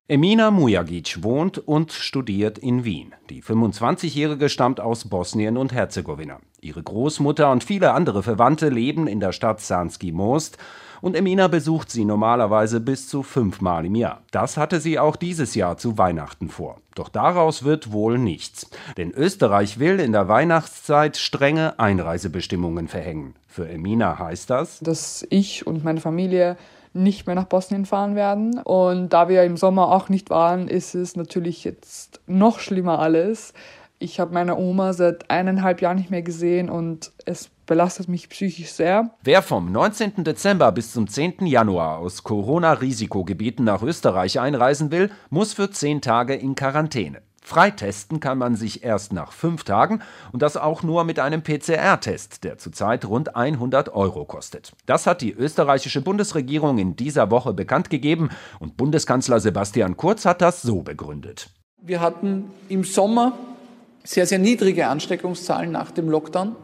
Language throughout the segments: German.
Emina Mujagić wohnt und studiert in Wien. Die 25-Jährige stammt aus Bosnien und Herzegowina. Ihre Großmutter und viele andere Verwandte leben in der Stadt Sanski Most und Emina besucht sie normalerweise bis zu 5-mal im Jahr. Das hatte sie auch dieses Jahr zu Weihnachten vor. Doch daraus wird wohl nichts. Denn Österreich will in der Weihnachtszeit strenge Einreisebestimmungen verhängen. Für Emina heißt das, dass ich und meine Familie nicht mehr nach Bosnien fahren werden. Und da wir im Sommer auch nicht waren, ist es natürlich jetzt noch schlimmer alles. Ich habe meine Oma seit 1,5 Jahren nicht mehr gesehen und es belastet mich psychisch sehr. Wer vom 19. Dezember bis zum 10. Januar aus Corona-Risikogebieten nach Österreich einreisen will, muss für 10 Tage in Quarantäne. Freitesten kann man sich erst nach 5 Tagen und das auch nur mit einem PCR-Test, der zurzeit rund 100 € kostet. Das hat die österreichische Bundesregierung in dieser Woche bekannt gegeben und Bundeskanzler Sebastian Kurz hat das so begründet. Wir hatten im Sommer sehr, sehr niedrige Ansteckungszahlen nach dem Lockdown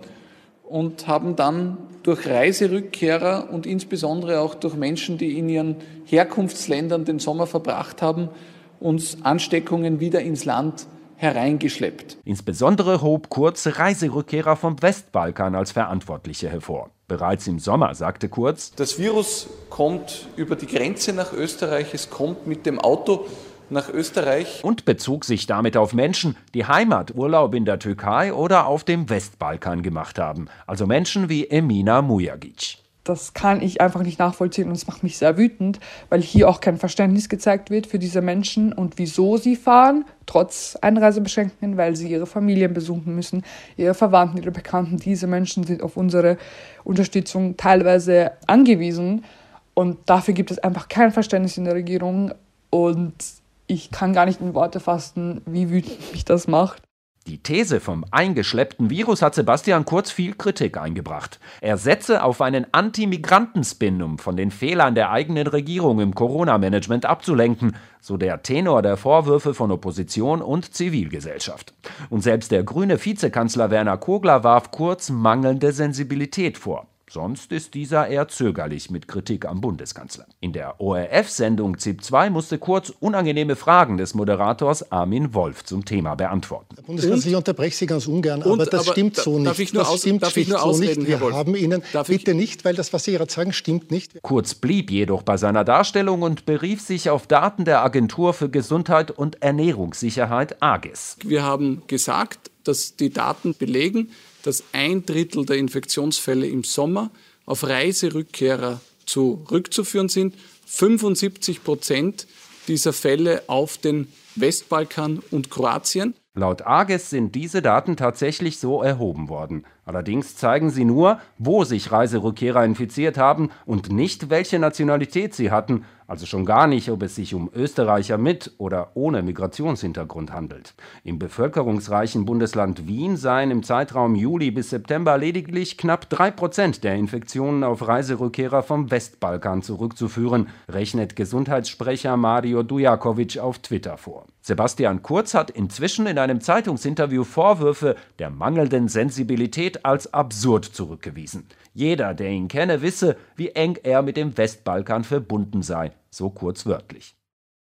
und haben dann durch Reiserückkehrer und insbesondere auch durch Menschen, die in ihren Herkunftsländern den Sommer verbracht haben, uns Ansteckungen wieder ins Land hereingeschleppt. Insbesondere hob Kurz Reiserückkehrer vom Westbalkan als Verantwortliche hervor. Bereits im Sommer sagte Kurz: Das Virus kommt über die Grenze nach Österreich, es kommt mit dem Auto nach Österreich. Und bezog sich damit auf Menschen, die Heimaturlaub in der Türkei oder auf dem Westbalkan gemacht haben. Also Menschen wie Emina Mujagić. Das kann ich einfach nicht nachvollziehen und es macht mich sehr wütend, weil hier auch kein Verständnis gezeigt wird für diese Menschen und wieso sie fahren, trotz Einreisebeschränkungen, weil sie ihre Familien besuchen müssen, ihre Verwandten, ihre Bekannten. Diese Menschen sind auf unsere Unterstützung teilweise angewiesen und dafür gibt es einfach kein Verständnis in der Regierung und ich kann gar nicht in Worte fassen, wie wütend mich das macht. Die These vom eingeschleppten Virus hat Sebastian Kurz viel Kritik eingebracht. Er setze auf einen Anti-Migranten-Spin, um von den Fehlern der eigenen Regierung im Corona-Management abzulenken, so der Tenor der Vorwürfe von Opposition und Zivilgesellschaft. Und selbst der grüne Vizekanzler Werner Kogler warf Kurz mangelnde Sensibilität vor. Sonst ist dieser eher zögerlich mit Kritik am Bundeskanzler. In der ORF-Sendung ZIP 2 musste Kurz unangenehme Fragen des Moderators Armin Wolf zum Thema beantworten. Herr Bundeskanzler, ich unterbreche Sie ganz ungern, aber das stimmt so nicht. Das stimmt schlicht so nicht. Wir haben Ihnen, bitte nicht, weil das, was Sie gerade sagen, stimmt nicht. Kurz blieb jedoch bei seiner Darstellung und berief sich auf Daten der Agentur für Gesundheit und Ernährungssicherheit AGES. Wir haben gesagt, dass die Daten belegen, dass 1/3 der Infektionsfälle im Sommer auf Reiserückkehrer zurückzuführen sind, 75% dieser Fälle auf den Westbalkan und Kroatien. Laut AGES sind diese Daten tatsächlich so erhoben worden. Allerdings zeigen sie nur, wo sich Reiserückkehrer infiziert haben und nicht, welche Nationalität sie hatten, also schon gar nicht, ob es sich um Österreicher mit oder ohne Migrationshintergrund handelt. Im bevölkerungsreichen Bundesland Wien seien im Zeitraum Juli bis September lediglich knapp 3% der Infektionen auf Reiserückkehrer vom Westbalkan zurückzuführen, rechnet Gesundheitssprecher Mario Dujakovic auf Twitter vor. Sebastian Kurz hat inzwischen in einem Zeitungsinterview Vorwürfe der mangelnden Sensibilität als absurd zurückgewiesen. Jeder, der ihn kenne, wisse, wie eng er mit dem Westbalkan verbunden sei, so Kurz wörtlich.